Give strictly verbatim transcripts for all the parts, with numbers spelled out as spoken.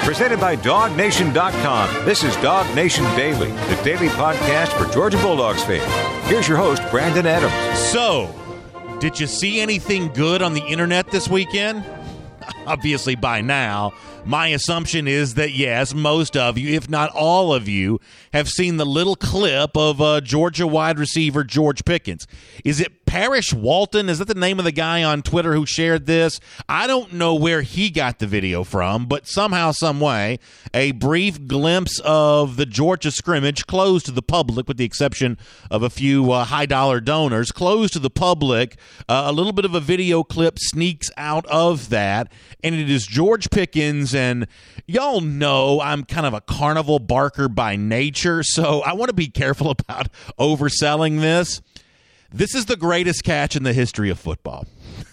Presented by Dog Nation dot com. This is Dog Nation Daily, the daily podcast for Georgia Bulldogs fans. Here's your host, Brandon Adams. So, did you see anything good on the internet this weekend? Obviously, by now, my assumption is that, yes, most of you, if not all of you, have seen the little clip of uh, Georgia wide receiver George Pickens. Is it Parrish Walton? Is that the name of the guy on Twitter who shared this? I don't know where he got the video from, but somehow, some way, a brief glimpse of the Georgia scrimmage closed to the public, with the exception of a few uh, high-dollar donors, closed to the public. Uh, a little bit of a video clip sneaks out of that, and it is George Pickens. And y'all know I'm kind of a carnival barker by nature, so I want to be careful about overselling this. This is the greatest catch in the history of football.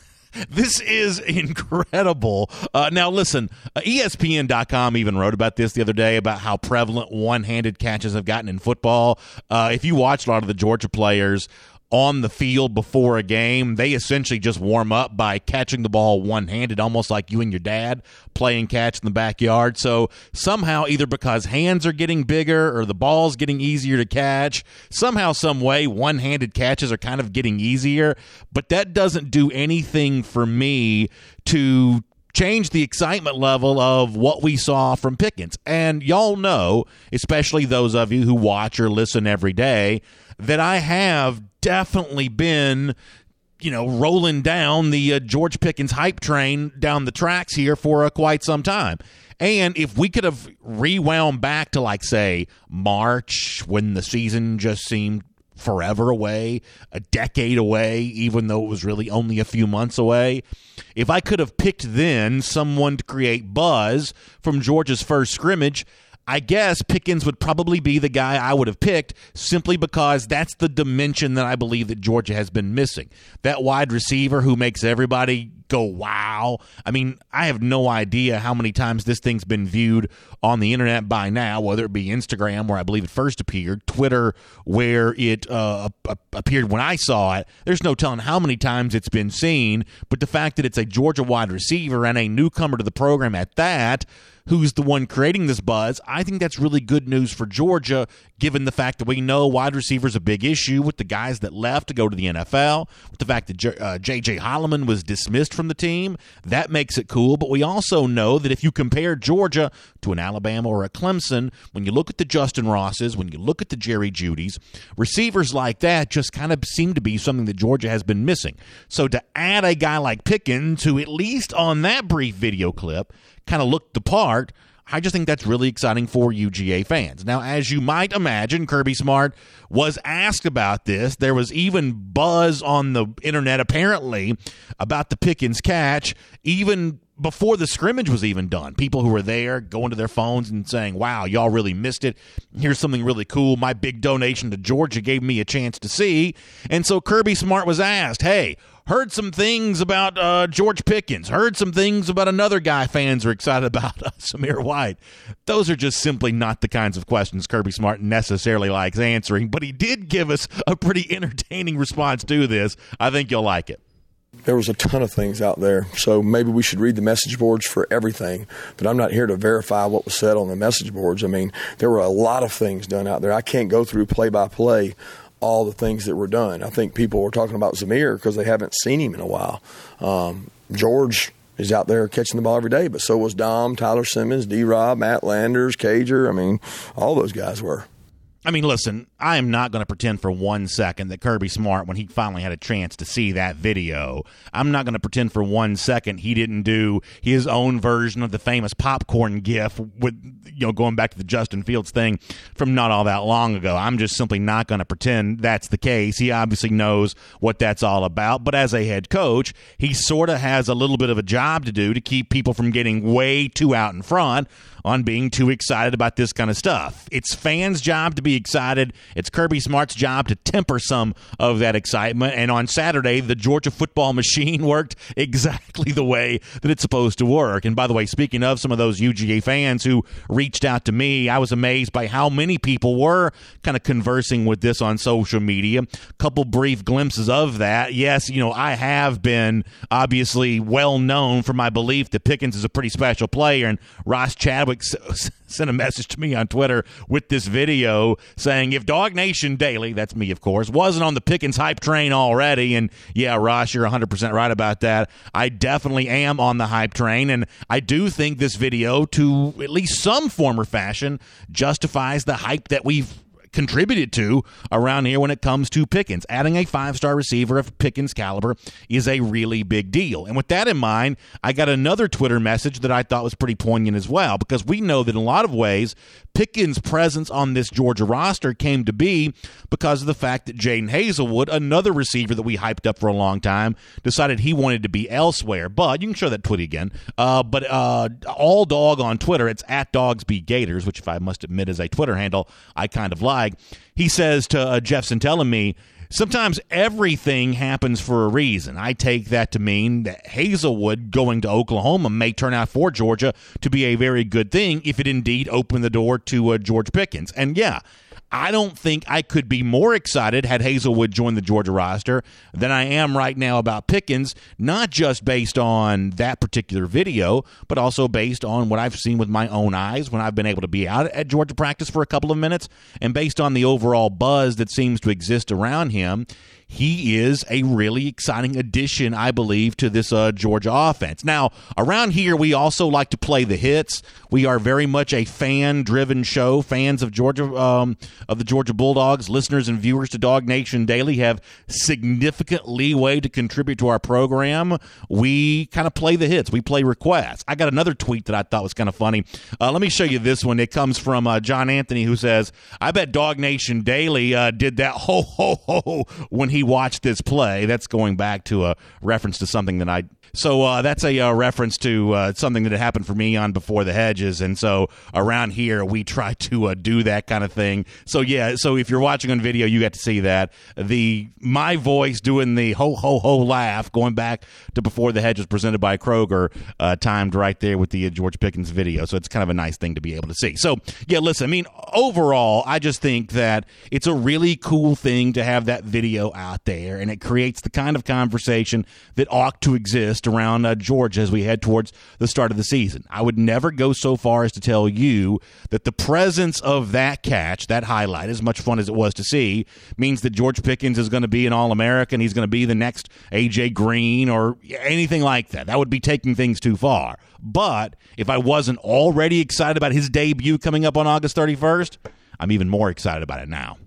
This is incredible. Uh, now, listen, uh, E S P N dot com even wrote about this the other day, about how prevalent one-handed catches have gotten in football. Uh, if you watch a lot of the Georgia players on the field before a game, they essentially just warm up by catching the ball one-handed, almost like you and your dad playing catch in the backyard. So somehow, either because hands are getting bigger or the ball's getting easier to catch, somehow, some way, one-handed catches are kind of getting easier. But that doesn't do anything for me to change the excitement level of what we saw from Pickens. And y'all know, especially those of you who watch or listen every day, that I have definitely been, you know, rolling down the uh, George Pickens hype train down the tracks here for uh, quite some time. And if we could have rewound back to, like, say, March, when the season just seemed forever away, a decade away, even though it was really only a few months away, if I could have picked then someone to create buzz from Georgia's first scrimmage, I guess Pickens would probably be the guy I would have picked, simply because that's the dimension that I believe that Georgia has been missing. That wide receiver who makes everybody go, wow. I mean, I have no idea how many times this thing's been viewed on the internet by now, whether it be Instagram, where I believe it first appeared, Twitter, where it uh, appeared when I saw it. There's no telling how many times it's been seen, but the fact that it's a Georgia wide receiver and a newcomer to the program at that, who's the one creating this buzz, I think that's really good news for Georgia, given the fact that we know wide receiver is a big issue with the guys that left to go to the N F L, with the fact that J- uh, J J Holloman was dismissed from the team. That makes it cool, but we also know that if you compare Georgia to an Alabama or a Clemson, when you look at the Justin Rosses, when you look at the Jerry Judys, receivers like that just kind of seem to be something that Georgia has been missing. So to add a guy like Pickens, who at least on that brief video clip kind of looked the part, I just think that's really exciting for U G A fans. Now, as you might imagine, Kirby Smart was asked about this. There was even buzz on the internet, apparently, about the Pickens catch, even before the scrimmage was even done. People who were there going to their phones and saying, wow, y'all really missed it. Here's something really cool. My big donation to Georgia gave me a chance to see. And so Kirby Smart was asked, hey, heard some things about uh, George Pickens, heard some things about another guy fans are excited about, uh, Samir White. Those are just simply not the kinds of questions Kirby Smart necessarily likes answering, but he did give us a pretty entertaining response to this. I think you'll like it. There was a ton of things out there, so maybe we should read the message boards for everything, but I'm not here to verify what was said on the message boards. I mean, there were a lot of things done out there. I can't go through play-by-play all the things that were done. I think people were talking about Zamir because they haven't seen him in a while. Um, George is out there catching the ball every day, but so was Dom, Tyler Simmons, D-Rob, Matt Landers, Cager. I mean, all those guys were. I mean, listen, I am not going to pretend for one second that Kirby Smart, when he finally had a chance to see that video, I'm not going to pretend for one second he didn't do his own version of the famous popcorn gif with, you know, going back to the Justin Fields thing from not all that long ago. I'm just simply not going to pretend that's the case. He obviously knows what that's all about, but as a head coach, he sort of has a little bit of a job to do to keep people from getting way too out in front on being too excited about this kind of stuff. It's fans' job to be excited. It's Kirby Smart's job to temper some of that excitement. And on Saturday, the Georgia football machine worked exactly the way that it's supposed to work. And by the way, speaking of some of those U G A fans who reached out to me, I was amazed by how many people were kind of conversing with this on social media. A couple brief glimpses of that. Yes, you know, I have been obviously well known for my belief that Pickens is a pretty special player, and Ross Chadwick s- sent a message to me on Twitter with this video saying, if Dog Nation Daily, that's me of course, wasn't on the Pickens hype train already, and yeah, Ross, you're one hundred percent right about that. I definitely am on the hype train, and I do think this video, to at least some form or fashion, justifies the hype that we've contributed to around here when it comes to Pickens. Adding a five-star receiver of Pickens' caliber is a really big deal. And with that in mind, I got another Twitter message that I thought was pretty poignant as well, because we know that in a lot of ways, Pickens' presence on this Georgia roster came to be because of the fact that Jaden Hazelwood, another receiver that we hyped up for a long time, decided he wanted to be elsewhere. But you can show that tweet again. Uh, but uh, all dog on Twitter, it's at DogsBeGators, which if I must admit is a Twitter handle I kind of like. He says to uh, Jeff Santella and me, sometimes everything happens for a reason. I take that to mean that Hazelwood going to Oklahoma may turn out for Georgia to be a very good thing if it indeed opened the door to uh, George Pickens. And yeah, I don't think I could be more excited had Hazelwood joined the Georgia roster than I am right now about Pickens, not just based on that particular video, but also based on what I've seen with my own eyes when I've been able to be out at Georgia practice for a couple of minutes, and based on the overall buzz that seems to exist around him. He is a really exciting addition, I believe, to this uh, Georgia offense. Now, around here, we also like to play the hits. We are very much a fan-driven show. Fans of Georgia, um, of the Georgia Bulldogs, listeners and viewers to Dog Nation Daily have significant leeway to contribute to our program. We kind of play the hits. We play requests. I got another tweet that I thought was kind of funny. Uh, let me show you this one. It comes from uh, John Anthony, who says, I bet Dog Nation Daily uh, did that ho, ho, ho when he He watched this play. That's going back to a reference to something that I So uh, that's a uh, reference to uh, something that had happened for me on Before the Hedges. And so around here, we try to uh, do that kind of thing. So, yeah, so if you're watching on video, you get to see that. The my voice doing the ho, ho, ho laugh, going back to Before the Hedges presented by Kroger, uh, timed right there with the uh, George Pickens video. So it's kind of a nice thing to be able to see. So, yeah, listen, I mean, overall, I just think that it's a really cool thing to have that video out there, and it creates the kind of conversation that ought to exist around uh, Georgia as we head towards the start of the season. I would never go so far as to tell you that the presence of that catch, that highlight, as much fun as it was to see, means that George Pickens is going to be an All-American. He's going to be the next A J Green or anything like that. That would be taking things too far. But if I wasn't already excited about his debut coming up on August thirty-first, I'm even more excited about it now.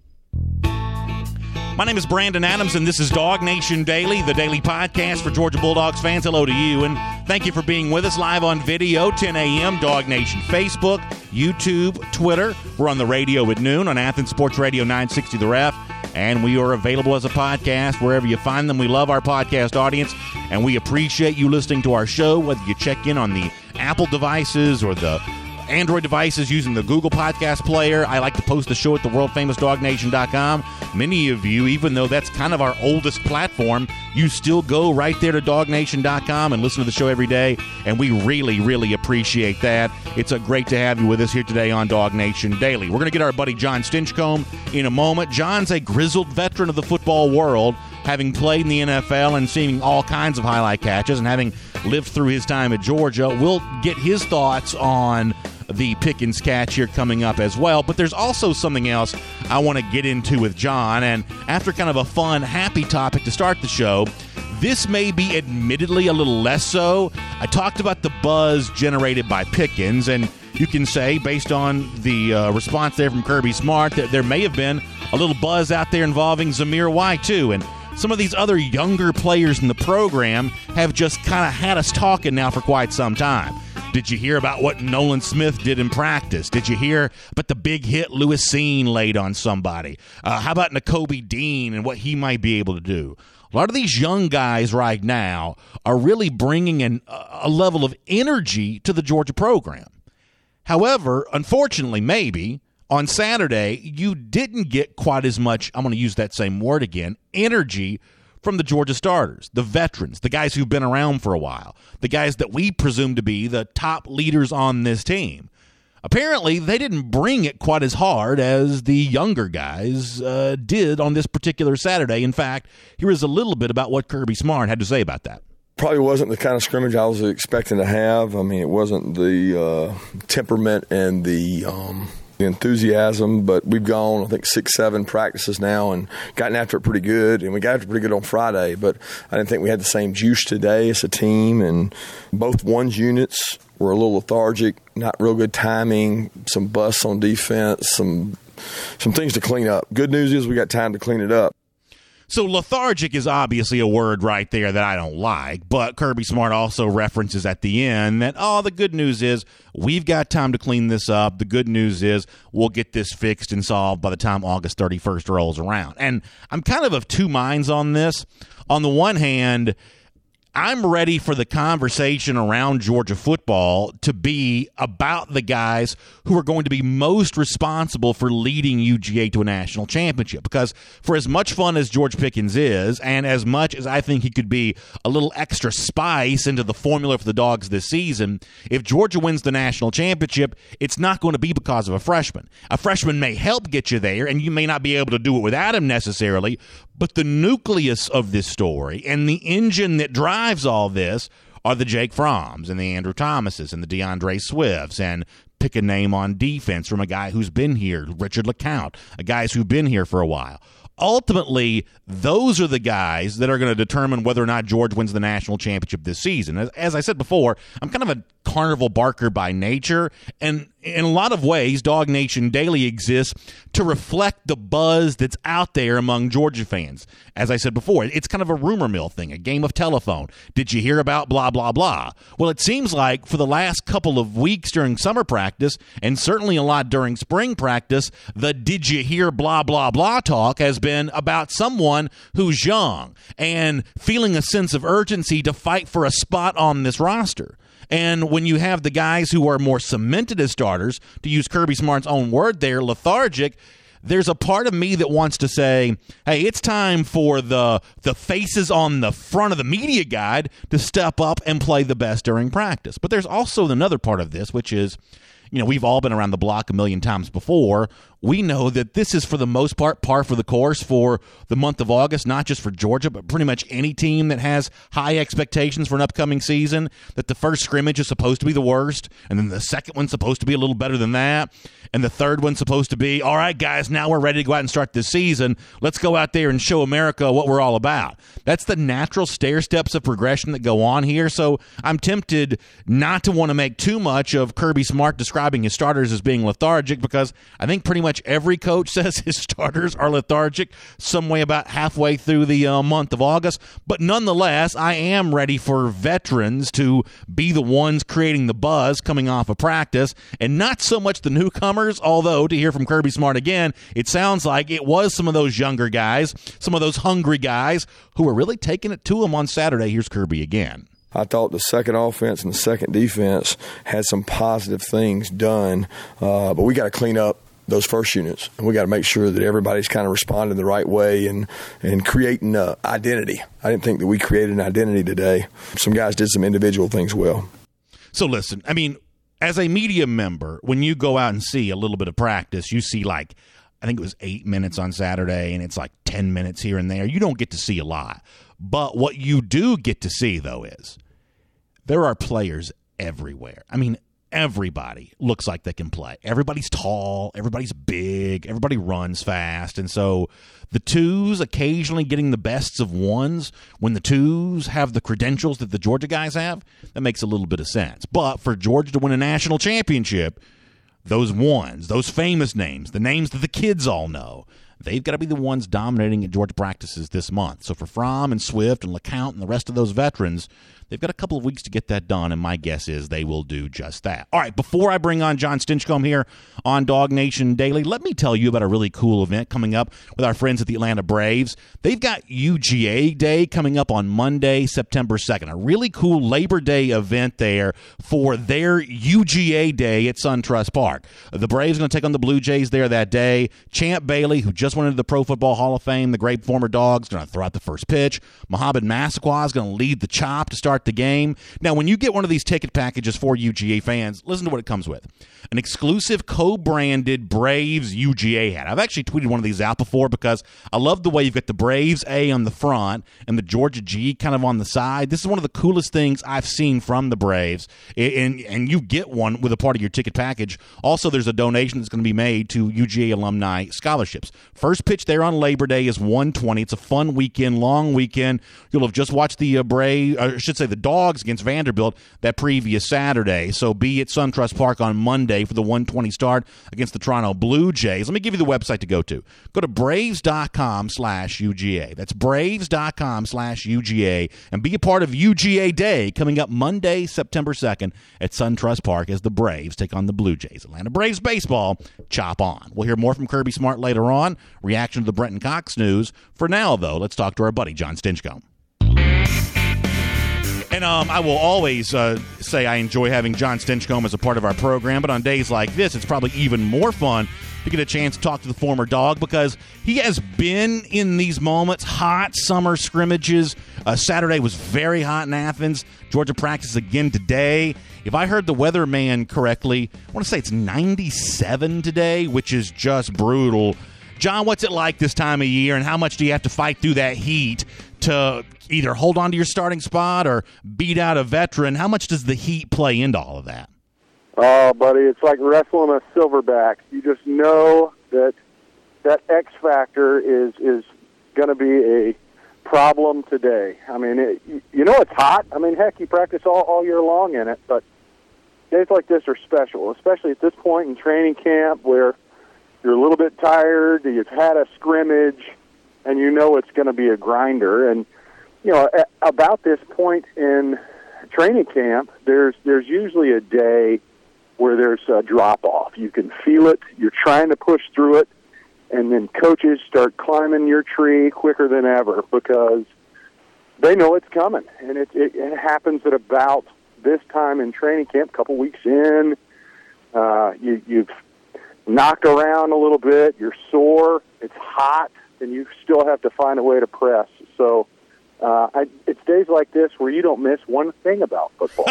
My name is Brandon Adams, and this is Dog Nation Daily, the daily podcast for Georgia Bulldogs fans. Hello to you, and thank you for being with us live on video, ten a.m., Dog Nation Facebook, YouTube, Twitter. We're on the radio at noon on Athens Sports Radio nine sixty The Ref, and we are available as a podcast wherever you find them. We love our podcast audience, and we appreciate you listening to our show, whether you check in on the Apple devices or the Android devices using the Google Podcast Player. I like to post the show at the world famous dog nation dot com. Many of you, even though that's kind of our oldest platform, you still go right there to dog nation dot com and listen to the show every day, and we really, really appreciate that. It's a great to have you with us here today on Dog Nation Daily. We're going to get our buddy John Stinchcomb in a moment. John's a grizzled veteran of the football world, having played in the N F L and seeing all kinds of highlight catches and having lived through his time at Georgia. We'll get his thoughts on the Pickens catch here coming up as well. But there's also something else I want to get into with John. And after kind of a fun, happy topic to start the show, this may be admittedly a little less so. I talked about the buzz generated by Pickens, and you can say, based on the uh, response there from Kirby Smart, that there may have been a little buzz out there involving Zamir White, too. And some of these other younger players in the program have just kind of had us talking now for quite some time. Did you hear about what Nolan Smith did in practice? Did you hear about the big hit Lewis Cine laid on somebody? Uh, how about Nakobe Dean and what he might be able to do? A lot of these young guys right now are really bringing an, a level of energy to the Georgia program. However, unfortunately, maybe, On Saturday, you didn't get quite as much, I'm going to use that same word again, energy from the Georgia starters, the veterans, the guys who've been around for a while, the guys that we presume to be the top leaders on this team. Apparently, they didn't bring it quite as hard as the younger guys uh, did on this particular Saturday. In fact, here is a little bit about what Kirby Smart had to say about that. Probably wasn't the kind of scrimmage I was expecting to have. I mean, it wasn't the uh, temperament and the um, enthusiasm, but we've gone, I think, six, seven practices now and gotten after it pretty good, and we got after it pretty good on Friday, but I didn't think we had the same juice today as a team, and both ones units were a little lethargic, not real good timing, some busts on defense, some some things to clean up. Good news is we got time to clean it up. So lethargic is obviously a word right there that I don't like, but Kirby Smart also references at the end that, oh, the good news is we've got time to clean this up. The good news is we'll get this fixed and solved by the time August thirty-first rolls around. And I'm kind of of two minds on this. On the one hand, I'm ready for the conversation around Georgia football to be about the guys who are going to be most responsible for leading U G A to a national championship. Because for as much fun as George Pickens is, and as much as I think he could be a little extra spice into the formula for the Dogs this season, if Georgia wins the national championship, it's not going to be because of a freshman. A freshman may help get you there, and you may not be able to do it without him necessarily, but the nucleus of this story and the engine that drives all this are the Jake Fromms and the Andrew Thomases and the DeAndre Swifts, and pick a name on defense from a guy who's been here, Richard LeCount, a guys who've been here for a while. Ultimately, those are the guys that are going to determine whether or not Georgia wins the national championship this season. As, as I said before, I'm kind of a carnival barker by nature, and in a lot of ways, Dog Nation Daily exists to reflect the buzz that's out there among Georgia fans. As I said before, it's kind of a rumor mill thing, a game of telephone. Did you hear about blah, blah, blah? Well, it seems like for the last couple of weeks during summer practice, and certainly a lot during spring practice, the did you hear blah, blah, blah talk has been about someone who's young and feeling a sense of urgency to fight for a spot on this roster. And when you have the guys who are more cemented as starters, to use Kirby Smart's own word there, lethargic, there's a part of me that wants to say, hey, it's time for the the faces on the front of the media guide to step up and play the best during practice. But there's also another part of this, which is, you know, we've all been around the block a million times before. We know that this is, for the most part, par for the course for the month of August, not just for Georgia, but pretty much any team that has high expectations for an upcoming season, that the first scrimmage is supposed to be the worst, and then the second one's supposed to be a little better than that, and the third one's supposed to be, all right, guys, now we're ready to go out and start this season. Let's go out there and show America what we're all about. That's the natural stair steps of progression that go on here, so I'm tempted not to want to make too much of Kirby Smart describing his starters as being lethargic, because I think pretty much every coach says his starters are lethargic some way about halfway through the uh, month of August. But nonetheless, I am ready for veterans to be the ones creating the buzz coming off of practice, and not so much the newcomers, although to hear from Kirby Smart again, it sounds like it was some of those younger guys, some of those hungry guys who were really taking it to him on Saturday. Here's Kirby again. I thought the second offense and the second defense had some positive things done, uh, but we got to clean up those first units, and we got to make sure that everybody's kind of responding the right way and and creating uh, identity. I didn't think that we created an identity today. Some guys did some individual things well. So listen, I mean, as a media member, when you go out and see a little bit of practice, you see like, I think it was eight minutes on Saturday, and it's like ten minutes here and there. You don't get to see a lot. But what you do get to see, though, is there are players everywhere. I mean, everybody looks like they can play. Everybody's tall. Everybody's big. Everybody runs fast. And so the twos occasionally getting the bests of ones, when the twos have the credentials that the Georgia guys have, that makes a little bit of sense. But for Georgia to win a national championship, those ones, those famous names, the names that the kids all know, they've got to be the ones dominating at Georgia practices this month. So for Fromm and Swift and LeCount and the rest of those veterans, they've got a couple of weeks to get that done, and my guess is they will do just that. All right, before I bring on John Stinchcomb here on Dog Nation Daily, let me tell you about a really cool event coming up with our friends at the Atlanta Braves. They've got U G A Day coming up on Monday, September second, a really cool Labor Day event there for their U G A Day at SunTrust Park. The Braves are going to take on the Blue Jays there that day. Champ Bailey, who just went into the Pro Football Hall of Fame, the great former Dog, is going to throw out the first pitch. Mohamed Massaquoi is going to lead the chop to start the game. Now, when you get one of these ticket packages for U G A fans, listen to what it comes with. An exclusive co-branded Braves U G A hat. I've actually tweeted one of these out before because I love the way you've got the Braves A on the front and the Georgia G kind of on the side. This is one of the coolest things I've seen from the Braves, and, and you get one with a part of your ticket package. Also, there's a donation that's going to be made to U G A alumni scholarships. First pitch there on Labor Day is one twenty. It's a fun weekend, long weekend. You'll have just watched the uh, Braves, I should say the Dogs against Vanderbilt that previous Saturday. So be at SunTrust Park on Monday for the one twenty start against the Toronto Blue Jays. Let me give you the website to go to. Go to braves.com slash UGA. That's braves.com slash UGA and be a part of U G A Day coming up Monday, September second at SunTrust Park as the Braves take on the Blue Jays. Atlanta Braves baseball, chop on. We'll hear more from Kirby Smart later on. Reaction to the Brenton Cox news. For now, though, let's talk to our buddy John Stinchcomb. And um, I will always uh, say I enjoy having John Stinchcomb as a part of our program, but on days like this, it's probably even more fun to get a chance to talk to the former Dog because he has been in these moments, hot summer scrimmages. Uh, Saturday was very hot in Athens. Georgia practice again today. If I heard the weatherman correctly, I want to say it's ninety-seven today, which is just brutal. John, what's it like this time of year, and how much do you have to fight through that heat to either hold on to your starting spot or beat out a veteran? How much does the heat play into all of that? Oh, buddy, it's like wrestling a silverback. You just know that that X factor is is going to be a problem today. I mean, it, you know it's hot. I mean, heck, you practice all, all year long in it, but days like this are special, especially at this point in training camp where you're a little bit tired, you've had a scrimmage, and you know it's going to be a grinder. And, you know, at about this point in training camp, there's there's usually a day where there's a drop-off. You can feel it. You're trying to push through it, and then coaches start climbing your tree quicker than ever because they know it's coming. And it, it, it happens at about this time in training camp, a couple weeks in. Uh, you, you've knocked around a little bit. You're sore. It's hot, and you still have to find a way to press. So uh, I, it's days like this where you don't miss one thing about football.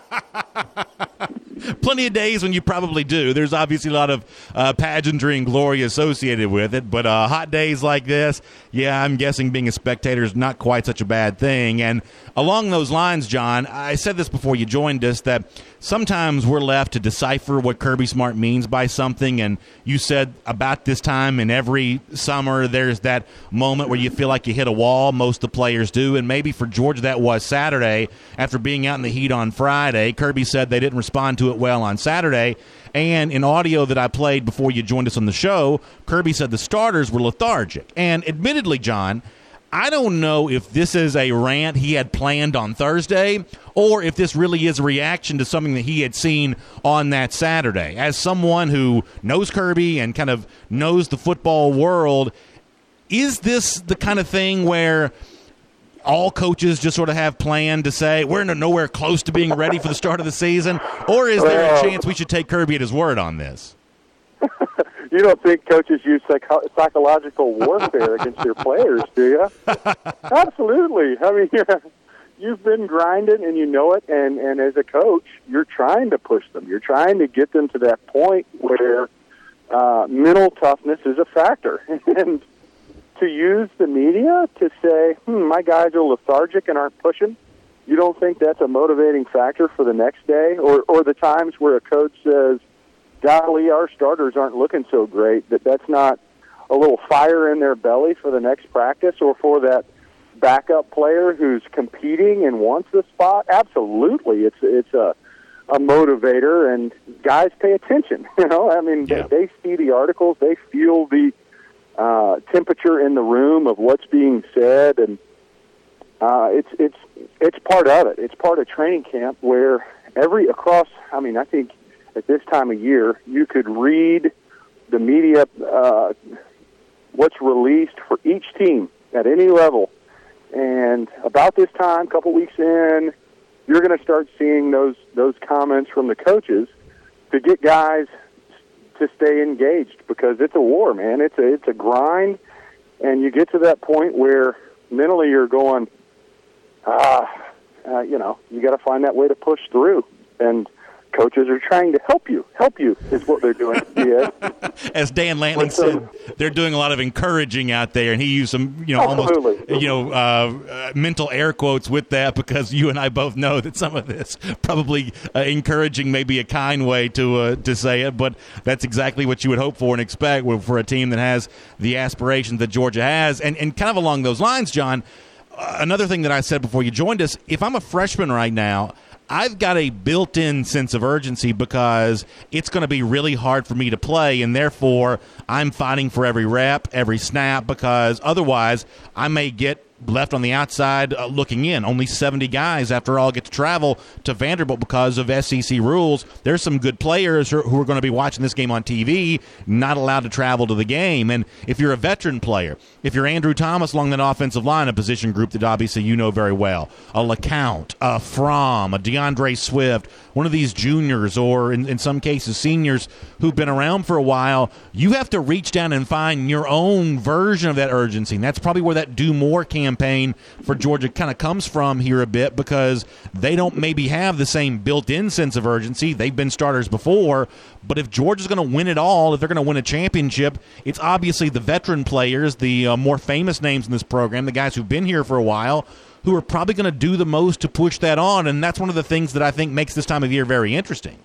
Plenty of days when you probably do. There's obviously a lot of uh, pageantry and glory associated with it, but uh, hot days like this, yeah, I'm guessing being a spectator is not quite such a bad thing. And along those lines, John, I said this before you joined us, that sometimes we're left to decipher what Kirby Smart means by something, and you said about this time in every summer there's that moment where you feel like you hit a wall. Most of the players do, and maybe for Georgia that was Saturday. After being out in the heat on Friday, Kirby said they didn't respond to it well on Saturday, and in audio that I played before you joined us on the show, Kirby said the starters were lethargic. And admittedly, John, I don't know if this is a rant he had planned on Thursday or if this really is a reaction to something that he had seen on that Saturday. As someone who knows Kirby and kind of knows the football world, is this the kind of thing where all coaches just sort of have planned to say, we're nowhere close to being ready for the start of the season? Or is there a chance we should take Kirby at his word on this? You don't think coaches use psycho- psychological warfare against their players, do you? Absolutely. I mean, you're, you've been grinding and you know it, and, and as a coach, you're trying to push them. You're trying to get them to that point where uh, mental toughness is a factor. And to use the media to say, hmm, my guys are lethargic and aren't pushing, you don't think that's a motivating factor for the next day? Or, or the times where a coach says, golly, our starters aren't looking so great, that that's not a little fire in their belly for the next practice or for that backup player who's competing and wants the spot? Absolutely. It's it's a, a motivator, and guys pay attention. You know, I mean, yeah. they, they see the articles, they feel the uh, temperature in the room of what's being said, and uh, it's it's it's part of it. It's part of training camp where every across. I mean, I think at this time of year you could read the media, uh, what's released for each team at any level, and about this time, a couple weeks in, you're going to start seeing those those comments from the coaches to get guys to stay engaged, because it's a war, man. It's a it's a grind, and you get to that point where mentally you're going, ah, uh, you know, you got to find that way to push through, and coaches are trying to help you. Help you is what they're doing. Yeah. As Dan Lantling said, they're doing a lot of encouraging out there, and he used some, you know, Absolutely. almost, you know, uh, uh, mental air quotes with that, because you and I both know that some of this probably uh, encouraging may be a kind way to uh, to say it, but that's exactly what you would hope for and expect for a team that has the aspirations that Georgia has. And, and kind of along those lines, John, uh, another thing that I said before you joined us, if I'm a freshman right now, I've got a built-in sense of urgency because it's going to be really hard for me to play, and therefore I'm fighting for every rep, every snap, because otherwise I may get left on the outside uh, looking in. Only seventy guys, after all, get to travel to Vanderbilt because of S E C rules. There's some good players who are, who are going to be watching this game on T V, not allowed to travel to the game. And if you're a veteran player, if you're Andrew Thomas along that offensive line, a position group that obviously you know very well, a LeCount, a Fromm, a DeAndre Swift, one of these juniors, or in, in some cases seniors who've been around for a while, you have to reach down and find your own version of that urgency. And that's probably where that do more campaign for Georgia kind of comes from here a bit, because they don't maybe have the same built-in sense of urgency. They've been starters before, but if Georgia's going to win it all, if they're going to win a championship, it's obviously the veteran players, the uh, more famous names in this program, the guys who've been here for a while, who are probably going to do the most to push that on, and that's one of the things that I think makes this time of year very interesting.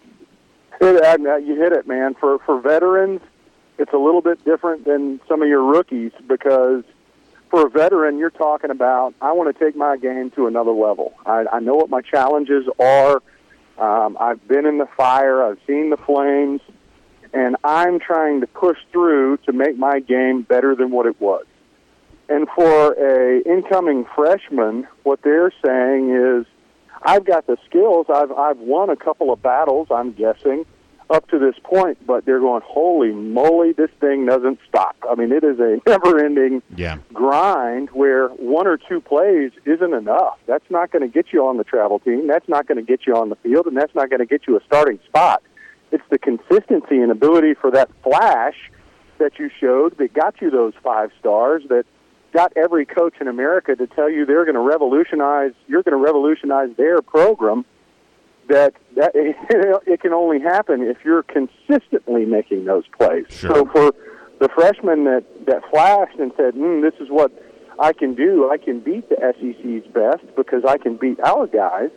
It, you hit it, man. For for veterans, it's a little bit different than some of your rookies, because for a veteran, you're talking about, I want to take my game to another level. I, I know what my challenges are. Um, I've been in the fire. I've seen the flames. And I'm trying to push through to make my game better than what it was. And for a incoming freshman, what they're saying is, I've got the skills. I've I've won a couple of battles, I'm guessing, up to this point, but they're going, holy moly, this thing doesn't stop. I mean, it is a never-ending yeah. grind where one or two plays isn't enough. That's not going to get you on the travel team. That's not going to get you on the field, and that's not going to get you a starting spot. It's the consistency and ability for that flash that you showed that got you those five stars, that got every coach in America to tell you they're going to revolutionize, you're going to revolutionize their program. That, that it can only happen if you're consistently making those plays. Sure. So for the freshman that, that flashed and said, mm, this is what I can do, I can beat the S E C's best because I can beat our guys,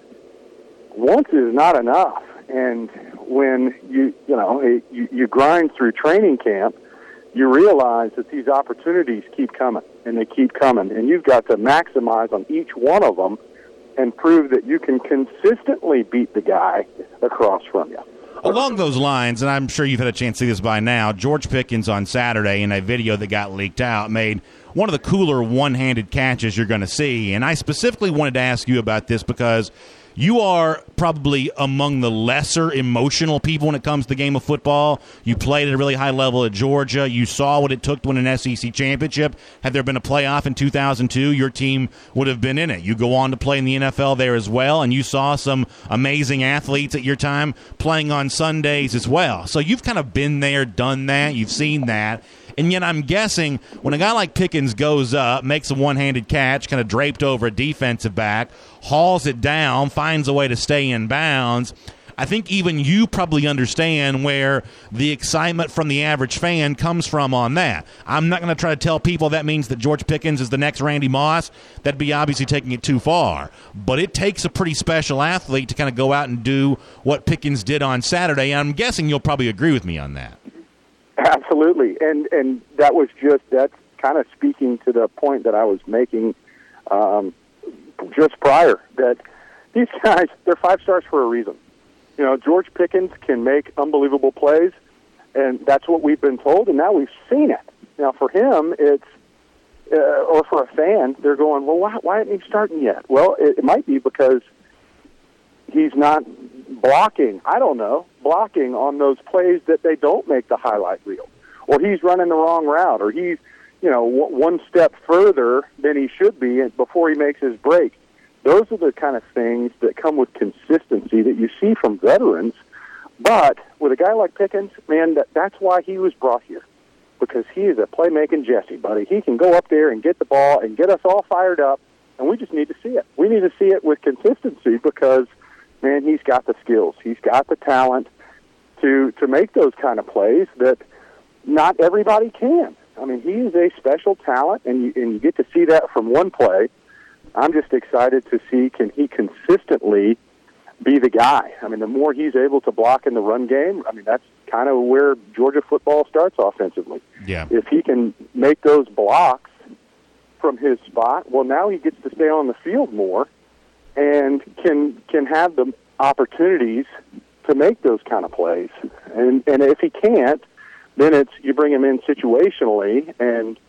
once is not enough. And when you, you know, you, you grind through training camp, you realize that these opportunities keep coming, and they keep coming. And you've got to maximize on each one of them and prove that you can consistently beat the guy across from you. Along those lines, and I'm sure you've had a chance to see this by now, George Pickens on Saturday in a video that got leaked out made one of the cooler one-handed catches you're going to see. And I specifically wanted to ask you about this because you are probably among the lesser emotional people when it comes to the game of football. You played at a really high level at Georgia. You saw what it took to win an S E C championship. Had there been a playoff in two thousand two, your team would have been in it. You go on to play in the N F L there as well, and you saw some amazing athletes at your time playing on Sundays as well. So you've kind of been there, done that. You've seen that. And yet I'm guessing when a guy like Pickens goes up, makes a one-handed catch, kind of draped over a defensive back, hauls it down, finds a way to stay in bounds, I think even you probably understand where the excitement from the average fan comes from on that. I'm not going to try to tell people that means that George Pickens is the next Randy Moss. That'd be obviously taking it too far. But it takes a pretty special athlete to kind of go out and do what Pickens did on Saturday. And I'm guessing you'll probably agree with me on that. Absolutely, and and that was just that's kind of speaking to the point that I was making um, just prior, that these guys, they're five stars for a reason. You know, George Pickens can make unbelievable plays, and that's what we've been told, and now we've seen it. Now, for him, it's, uh, or for a fan, they're going, well, why, why isn't he starting yet? Well, it, it might be because he's not blocking, I don't know, blocking on those plays that they don't make the highlight reel. Or he's running the wrong route, or he's, you know, w- one step further than he should be before he makes his break. Those are the kind of things that come with consistency that you see from veterans. But with a guy like Pickens, man, that, that's why he was brought here, because he is a playmaking Jesse, buddy. He can go up there and get the ball and get us all fired up, and we just need to see it. We need to see it with consistency because, man, he's got the skills. He's got the talent to to make those kind of plays that not everybody can. I mean, he is a special talent, and you, and you get to see that from one play. I'm just excited to see, can he consistently be the guy? I mean, the more he's able to block in the run game, I mean, that's kind of where Georgia football starts offensively. Yeah. If he can make those blocks from his spot, well, now he gets to stay on the field more and can can have the opportunities to make those kind of plays. And and if he can't, then it's you bring him in situationally, and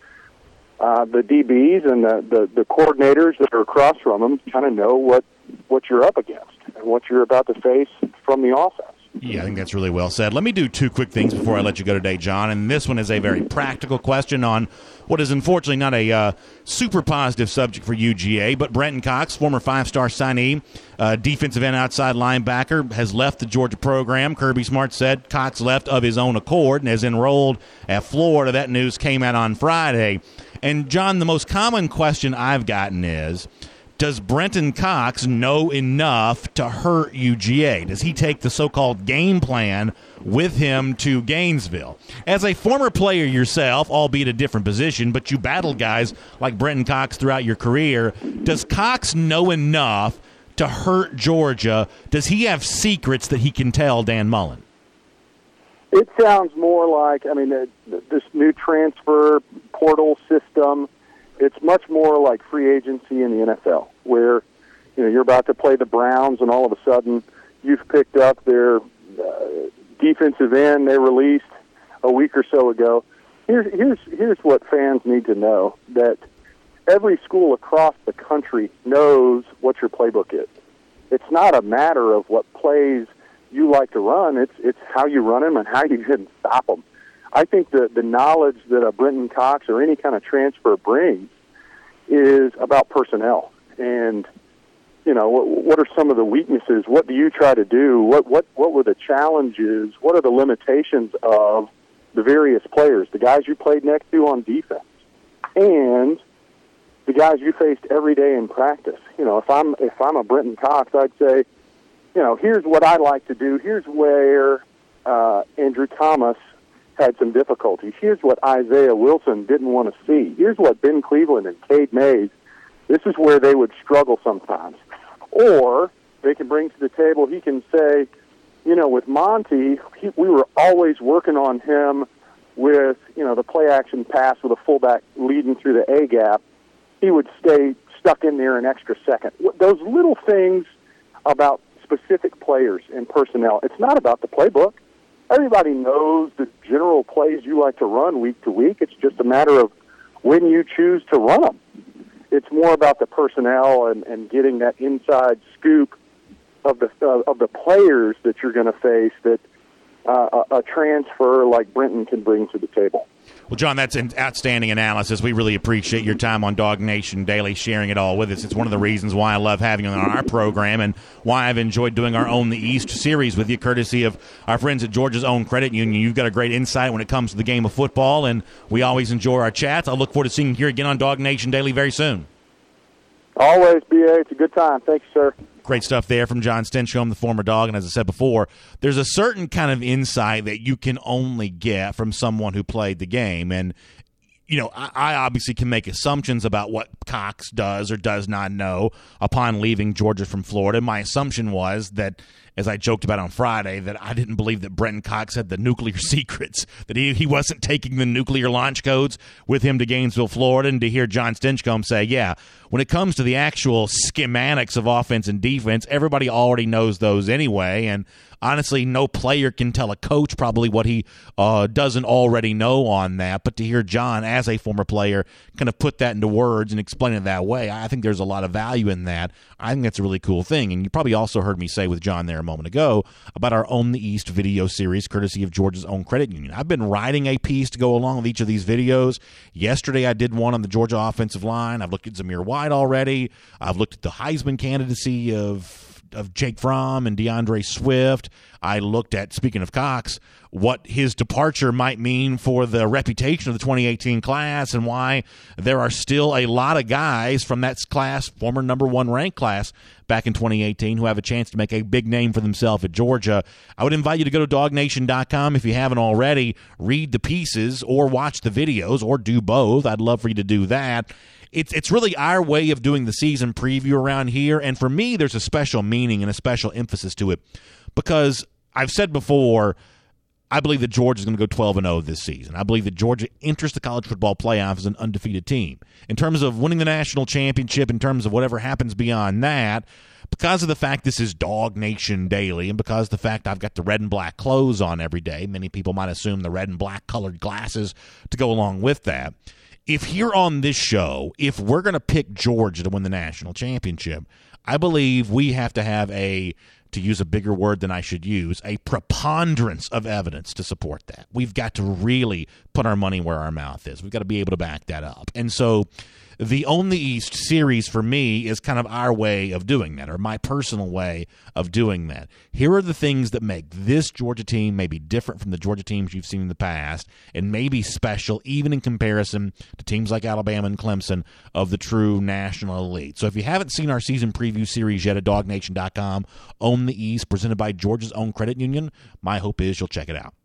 uh, the D Bs and the, the, the coordinators that are across from him kind of know what, what you're up against and what you're about to face from the offense. Yeah, I think that's really well said. Let me do two quick things before I let you go today, John. And this one is a very practical question on what is unfortunately not a uh, super positive subject for U G A, but Brenton Cox, former five-star signee, uh, defensive end outside linebacker, has left the Georgia program. Kirby Smart said Cox left of his own accord and has enrolled at Florida. That news came out on Friday. And, John, the most common question I've gotten is, does Brenton Cox know enough to hurt U G A? Does he take the so-called game plan with him to Gainesville? As a former player yourself, albeit a different position, but you battled guys like Brenton Cox throughout your career, does Cox know enough to hurt Georgia? Does he have secrets that he can tell Dan Mullen? It sounds more like, I mean, uh, this new transfer portal system, it's much more like free agency in the N F L, where you know you're about to play the Browns, and all of a sudden you've picked up their uh, defensive end they released a week or so ago. Here's here's here's what fans need to know: that every school across the country knows what your playbook is. It's not a matter of what plays you like to run; it's it's how you run them and how you can stop them. I think the, the knowledge that a Brenton Cox or any kind of transfer brings is about personnel. And, you know, what, what are some of the weaknesses? What do you try to do? What, what, what were the challenges? What are the limitations of the various players, the guys you played next to on defense, and the guys you faced every day in practice? You know, if I'm, if I'm a Brenton Cox, I'd say, you know, here's what I like to do. Here's where uh, Andrew Thomas had some difficulties. Here's what Isaiah Wilson didn't want to see. Here's what Ben Cleveland and Cade Mays, this is where they would struggle sometimes. Or they can bring to the table, he can say, you know, with Monty, he, we were always working on him with, you know, the play-action pass with a fullback leading through the A-gap. He would stay stuck in there an extra second. Those little things about specific players and personnel, it's not about the playbook. Everybody knows the general plays you like to run week to week. It's just a matter of when you choose to run them. It's more about the personnel and, and getting that inside scoop of the uh, of the players that you're going to face that uh, a, a transfer like Brenton can bring to the table. Well, John, that's an outstanding analysis. We really appreciate your time on Dog Nation Daily, sharing it all with us. It's one of the reasons why I love having you on our program and why I've enjoyed doing our Own the East series with you, courtesy of our friends at Georgia's Own Credit Union. You've got a great insight when it comes to the game of football, and we always enjoy our chats. I look forward to seeing you here again on Dog Nation Daily very soon. Always, B A. It's a good time. Thanks, sir. Great stuff there from John Stinchcomb, the former Dog. And as I said before, there's a certain kind of insight that you can only get from someone who played the game. And, you know, I, I obviously can make assumptions about what Cox does or does not know upon leaving Georgia from Florida. My assumption was that as I joked about on Friday, that I didn't believe that Brenton Cox had the nuclear secrets, that he, he wasn't taking the nuclear launch codes with him to Gainesville, Florida, and to hear John Stinchcomb say, yeah, when it comes to the actual schematics of offense and defense, everybody already knows those anyway, and honestly, no player can tell a coach probably what he uh, doesn't already know on that. But to hear John, as a former player, kind of put that into words and explain it that way, I think there's a lot of value in that. I think that's a really cool thing. And you probably also heard me say with John there a moment ago about our Own the East video series, courtesy of Georgia's own credit union. I've been writing a piece to go along with each of these videos. Yesterday, I did one on the Georgia offensive line. I've looked at Zamir White already. I've looked at the Heisman candidacy of of Jake Fromm and DeAndre Swift. I looked at, speaking of Cox, what his departure might mean for the reputation of the twenty eighteen class and why there are still a lot of guys from that class, former number one ranked class back in twenty eighteen, who have a chance to make a big name for themselves at Georgia. I would invite you to go to dog nation dot com if you haven't already. Read the pieces or watch the videos or do both. I'd love for you to do that. It's it's really our way of doing the season preview around here, and for me, there's a special meaning and a special emphasis to it because I've said before, I believe that Georgia is going to go twelve and oh this season. I believe that Georgia enters the college football playoff as an undefeated team. In terms of winning the national championship, in terms of whatever happens beyond that, because of the fact this is Dog Nation Daily, and because of the fact I've got the red and black clothes on every day, many people might assume the red and black colored glasses to go along with that. If here on this show, if we're going to pick Georgia to win the national championship, I believe we have to have a, to use a bigger word than I should use, a preponderance of evidence to support that. We've got to really put our money where our mouth is. We've got to be able to back that up. And so the Own the East series for me is kind of our way of doing that, or my personal way of doing that. Here are the things that make this Georgia team maybe different from the Georgia teams you've seen in the past, and maybe special even in comparison to teams like Alabama and Clemson of the true national elite. So if you haven't seen our season preview series yet at dog nation dot com, Own the East, presented by Georgia's own credit union, my hope is you'll check it out.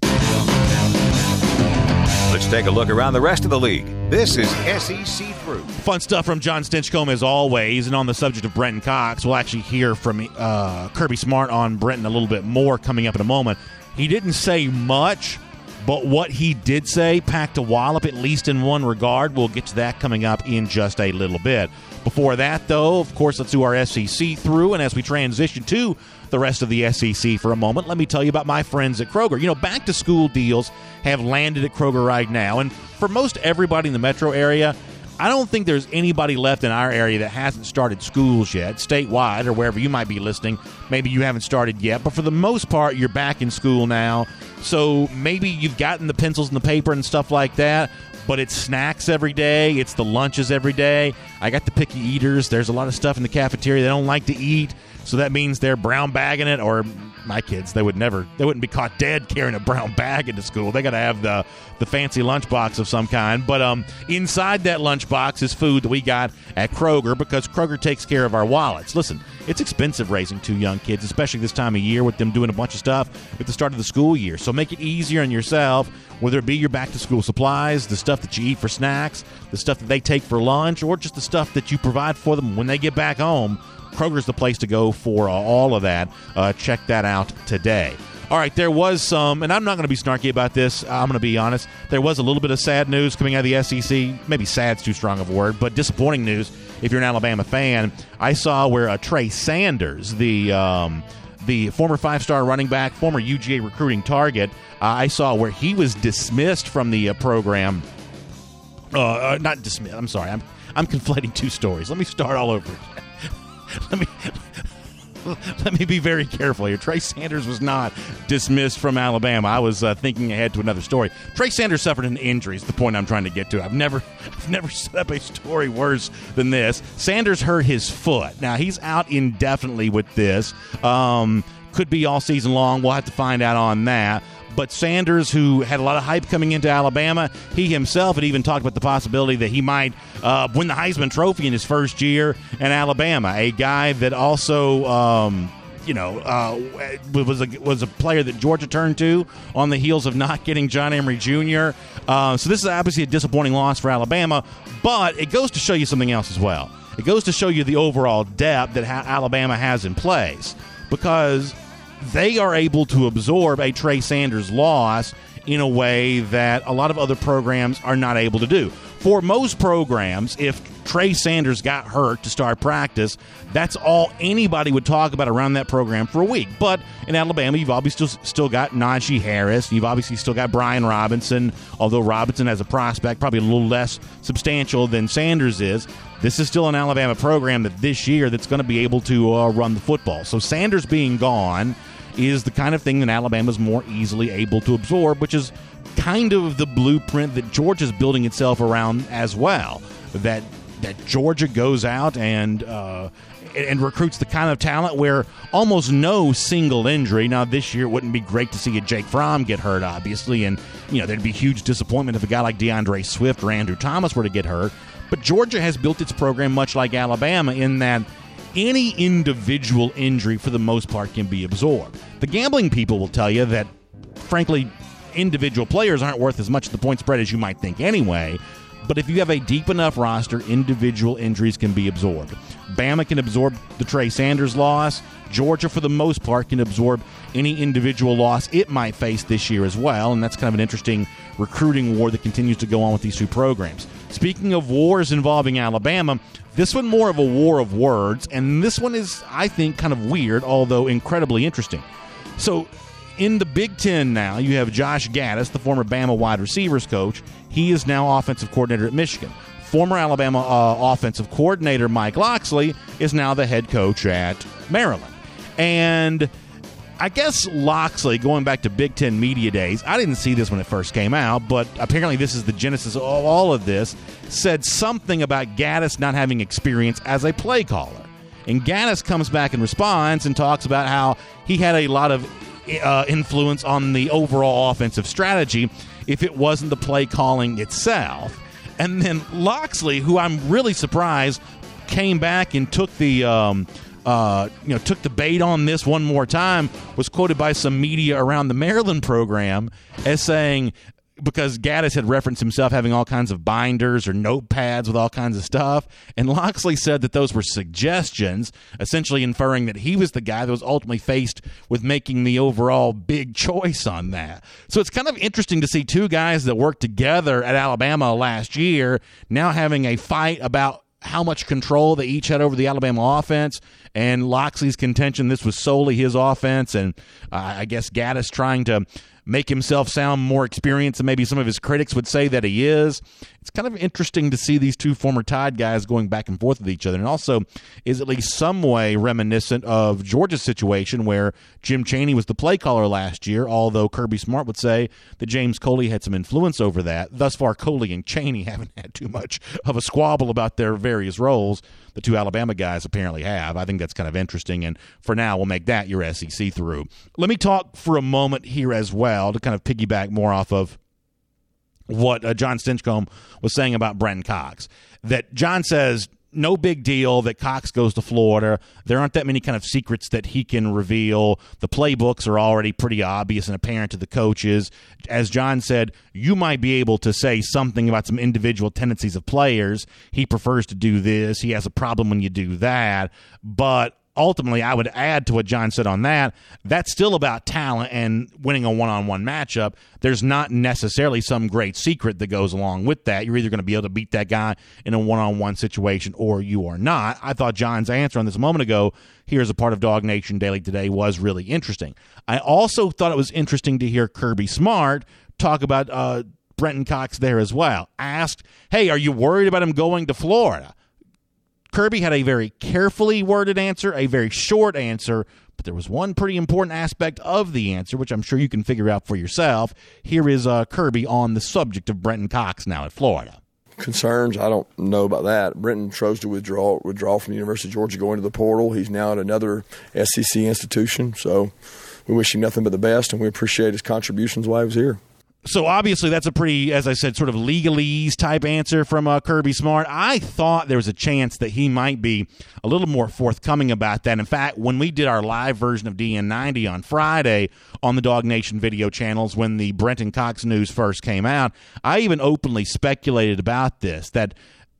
Let's take a look around the rest of the league. This is S E C Through. Fun stuff from John Stinchcomb as always. And on the subject of Brenton Cox, we'll actually hear from uh, Kirby Smart on Brenton a little bit more coming up in a moment. He didn't say much, but what he did say packed a wallop, at least in one regard. We'll get to that coming up in just a little bit. Before that, though, of course, let's do our S E C Through. And as we transition to the rest of the S E C for a moment, let me tell you about my friends at Kroger. You know, back-to-school deals have landed at Kroger right now. And for most everybody in the metro area, I don't think there's anybody left in our area that hasn't started schools yet, statewide or wherever you might be listening. Maybe you haven't started yet, but for the most part, you're back in school now. So maybe you've gotten the pencils and the paper and stuff like that, but it's snacks every day. It's the lunches every day. I got the picky eaters. There's a lot of stuff in the cafeteria they don't like to eat, so that means they're brown bagging it, or my kids, they would never, they wouldn't be caught dead carrying a brown bag into school. They got to have the, the fancy lunchbox of some kind. But um, inside that lunchbox is food that we got at Kroger, because Kroger takes care of our wallets. Listen, it's expensive raising two young kids, especially this time of year with them doing a bunch of stuff at the start of the school year. So make it easier on yourself, whether it be your back-to-school supplies, the stuff that you eat for snacks, the stuff that they take for lunch, or just the stuff that you provide for them when they get back home. Kroger's the place to go for uh, all of that. Uh, check that out today. All right, there was some, and I'm not going to be snarky about this. I'm going to be honest. There was a little bit of sad news coming out of the S E C. Maybe sad's too strong of a word, but disappointing news if you're an Alabama fan. I saw where uh, Trey Sanders, the um, the former five-star running back, former U G A recruiting target, uh, I saw where he was dismissed from the uh, program. Uh, uh, not dismissed. I'm sorry. I'm I'm conflating two stories. Let me start all over again. Let me let me be very careful here. Trey Sanders was not dismissed from Alabama. I was uh, thinking ahead to another story. Trey Sanders suffered an injury is the point I'm trying to get to. I've never I've never set up a story worse than this. Sanders hurt his foot. Now, he's out indefinitely with this. Um, could be all season long. We'll have to find out on that. But Sanders, who had a lot of hype coming into Alabama, he himself had even talked about the possibility that he might uh, win the Heisman Trophy in his first year in Alabama. A guy that also, um, you know, uh, was a was a player that Georgia turned to on the heels of not getting John Emery Junior Uh, so this is obviously a disappointing loss for Alabama, but it goes to show you something else as well. It goes to show you the overall depth that ha- Alabama has in place, because they are able to absorb a Trey Sanders loss in a way that a lot of other programs are not able to do. For most programs, if Trey Sanders got hurt to start practice, that's all anybody would talk about around that program for a week. But in Alabama, you've obviously still, still got Najee Harris. You've obviously still got Brian Robinson, although Robinson as a prospect probably a little less substantial than Sanders is. This is still an Alabama program that this year that's going to be able to uh, run the football. So Sanders being gone is the kind of thing that Alabama's more easily able to absorb, which is kind of the blueprint that Georgia's building itself around as well. That that Georgia goes out and uh, and recruits the kind of talent where almost no single injury. Now, this year it wouldn't be great to see a Jake Fromm get hurt, obviously, and you know there'd be huge disappointment if a guy like DeAndre Swift or Andrew Thomas were to get hurt. But Georgia has built its program much like Alabama in that any individual injury, for the most part, can be absorbed. The gambling people will tell you that, frankly, individual players aren't worth as much of the point spread as you might think anyway. But if you have a deep enough roster, individual injuries can be absorbed. Bama can absorb the Trey Sanders loss. Georgia, for the most part, can absorb any individual loss it might face this year as well, and that's kind of an interesting recruiting war that continues to go on with these two programs. Speaking of wars involving Alabama, this one more of a war of words, and this one is, I think, kind of weird, although incredibly interesting. So, in the Big Ten now, you have Josh Gattis, the former Bama wide receivers coach. He is now offensive coordinator at Michigan. Former Alabama uh, offensive coordinator Mike Locksley is now the head coach at Maryland. And I guess Locksley, going back to Big Ten media days, I didn't see this when it first came out, but apparently this is the genesis of all of this, said something about Gattis not having experience as a play caller. And Gattis comes back and responds and talks about how he had a lot of uh, influence on the overall offensive strategy if it wasn't the play calling itself. And then Locksley, who I'm really surprised, came back and took the um, uh, you know took the bait on this one more time, was quoted by some media around the Maryland program as saying, because Gattis had referenced himself having all kinds of binders or notepads with all kinds of stuff, and Locksley said that those were suggestions, essentially inferring that he was the guy that was ultimately faced with making the overall big choice on that. So it's kind of interesting to see two guys that worked together at Alabama last year now having a fight about how much control they each had over the Alabama offense, and Locksley's contention this was solely his offense, and uh, I guess Gattis trying to make himself sound more experienced than maybe some of his critics would say that he is. It's kind of interesting to see these two former Tide guys going back and forth with each other, and also is at least some way reminiscent of Georgia's situation where Jim Chaney was the play caller last year, although Kirby Smart would say that James Coley had some influence over that. Thus far, Coley and Chaney haven't had too much of a squabble about their various roles. The two Alabama guys apparently have. I think that's kind of interesting, and for now, we'll make that your S E C through. Let me talk for a moment here as well to kind of piggyback more off of what uh, John Stinchcomb was saying about Brenton Cox. That John says, no big deal that Cox goes to Florida. There aren't that many kind of secrets that he can reveal. The playbooks are already pretty obvious and apparent to the coaches. As John said, you might be able to say something about some individual tendencies of players. He prefers to do this. He has a problem when you do that. But ultimately, I would add to what John said on that, that's still about talent and winning a one-on-one matchup. There's not necessarily some great secret that goes along with that. You're either going to be able to beat that guy in a one-on-one situation or you are not. I thought John's answer on this a moment ago, here as a part of Dog Nation Daily today, was really interesting. I also thought it was interesting to hear Kirby Smart talk about uh, Brenton Cox there as well. Asked, hey, are you worried about him going to Florida? Kirby had a very carefully worded answer, a very short answer, but there was one pretty important aspect of the answer, which I'm sure you can figure out for yourself. Here is uh, Kirby on the subject of Brenton Cox now at Florida. Concerns, I don't know about that. Brenton chose to withdraw withdraw from the University of Georgia, go into the portal. He's now at another S E C institution, so we wish him nothing but the best, and we appreciate his contributions while he was here. So obviously that's a pretty, as I said, sort of legalese type answer from uh, Kirby Smart. I thought there was a chance that he might be a little more forthcoming about that. In fact, when we did our live version of D N ninety on Friday on the Dog Nation video channels when the Brenton Cox news first came out, I even openly speculated about this, that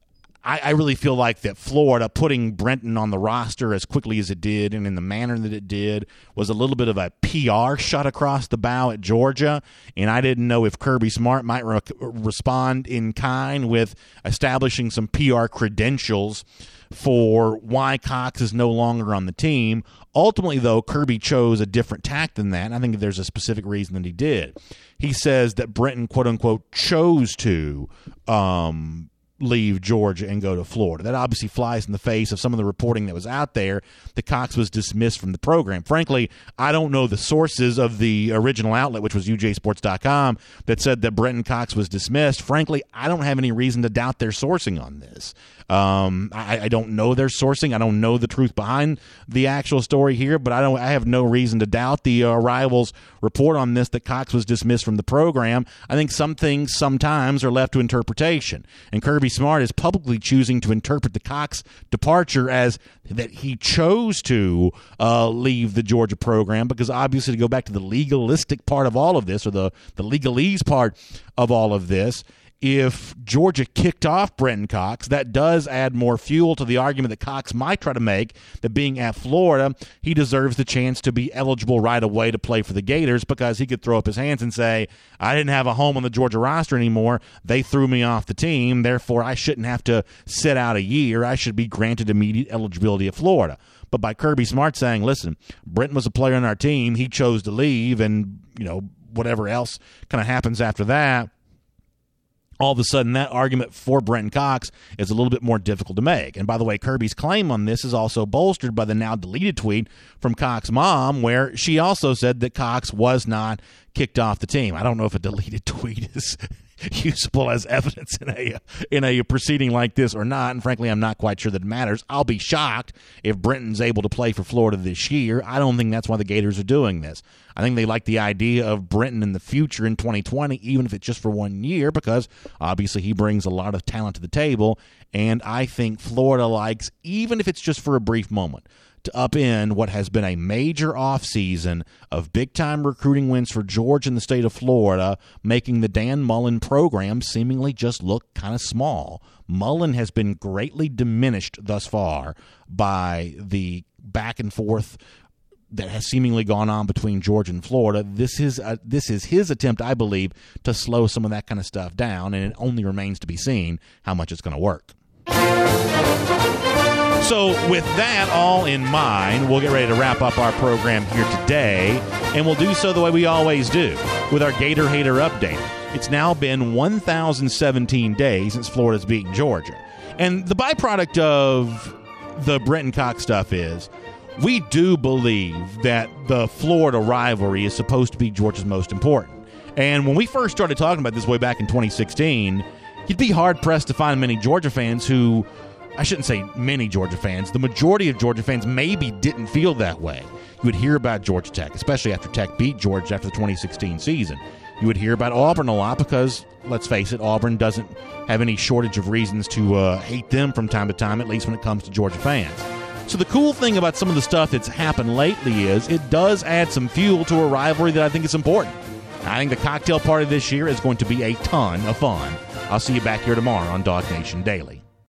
I, I really feel like that Florida putting Brenton on the roster as quickly as it did and in the manner that it did was a little bit of a P R shot across the bow at Georgia, and I didn't know if Kirby Smart might re- respond in kind with establishing some P R credentials for why Cox is no longer on the team. Ultimately, though, Kirby chose a different tack than that, and I think there's a specific reason that he did. He says that Brenton, quote-unquote, chose to um, leave Georgia and go to Florida. That obviously flies in the face of some of the reporting that was out there that Cox was dismissed from the program. Frankly, I don't know the sources of the original outlet, which was U J Sports dot com, that said that Brenton Cox was dismissed. Frankly, I don't have any reason to doubt their sourcing on this. Um, I, I don't know their sourcing. I don't know the truth behind the actual story here, but I don't. I have no reason to doubt the uh, Rivals report on this that Cox was dismissed from the program. I think some things sometimes are left to interpretation, and Kirby Smart is publicly choosing to interpret the Cox departure as that he chose to uh, leave the Georgia program, because obviously, to go back to the legalistic part of all of this, or the, the legalese part of all of this, if Georgia kicked off Brenton Cox, that does add more fuel to the argument that Cox might try to make that being at Florida, he deserves the chance to be eligible right away to play for the Gators, because he could throw up his hands and say, I didn't have a home on the Georgia roster anymore. They threw me off the team. Therefore, I shouldn't have to sit out a year. I should be granted immediate eligibility at Florida. But by Kirby Smart saying, listen, Brenton was a player on our team. He chose to leave, and, you know, whatever else kind of happens after that, all of a sudden that argument for Brenton Cox is a little bit more difficult to make. And by the way, Kirby's claim on this is also bolstered by the now deleted tweet from Cox's mom, where she also said that Cox was not kicked off the team. I don't know if a deleted tweet is useful as evidence in a in a proceeding like this or not, and frankly, I'm not quite sure that it matters. I'll be shocked if Brenton's able to play for Florida this year. I don't think that's why the Gators are doing this. I think they like the idea of Brenton in the future in twenty twenty, even if it's just for one year, because obviously he brings a lot of talent to the table, and I think Florida likes, even if it's just for a brief moment, to upend what has been a major offseason of big-time recruiting wins for Georgia and the state of Florida, making the Dan Mullen program seemingly just look kind of small. Mullen has been greatly diminished thus far by the back and forth that has seemingly gone on between Georgia and Florida. This is a, this is his attempt, I believe, to slow some of that kind of stuff down, and it only remains to be seen how much it's going to work. So with that all in mind, we'll get ready to wrap up our program here today, and we'll do so the way we always do, with our Gator Hater Update. It's now been one thousand seventeen days since Florida's beaten Georgia. And the byproduct of the Brenton Cox stuff is we do believe that the Florida rivalry is supposed to be Georgia's most important. And when we first started talking about this way back in twenty sixteen, you'd be hard-pressed to find many Georgia fans who, I shouldn't say many Georgia fans, the majority of Georgia fans maybe didn't feel that way. You would hear about Georgia Tech, especially after Tech beat Georgia after the twenty sixteen season. You would hear about Auburn a lot because, let's face it, Auburn doesn't have any shortage of reasons to uh, hate them from time to time, at least when it comes to Georgia fans. So the cool thing about some of the stuff that's happened lately is it does add some fuel to a rivalry that I think is important. I think the cocktail party this year is going to be a ton of fun. I'll see you back here tomorrow on Dog Nation Daily.